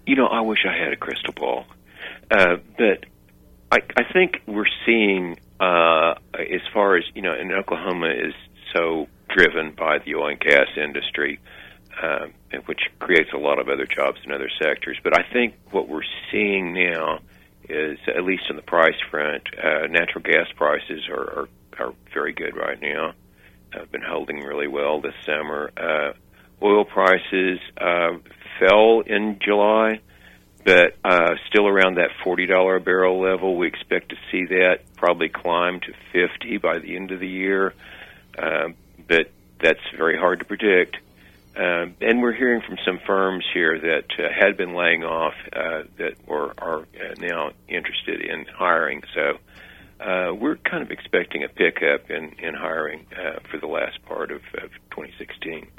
I wish I had a crystal ball, but I think we're seeing, as far as, and Oklahoma is so driven by the oil and gas industry, which creates a lot of other jobs in other sectors. But I think what we're seeing now is, at least on the price front, natural gas prices are very good right now. Have been holding really well this summer. Oil prices fell in July, but still around that $40 a barrel level. We expect to see that probably climb to $50 by the end of the year, but that's very hard to predict. And we're hearing from some firms here that had been laying off that are now interested in hiring. So we're kind of expecting a pickup in hiring for the last part of 2016.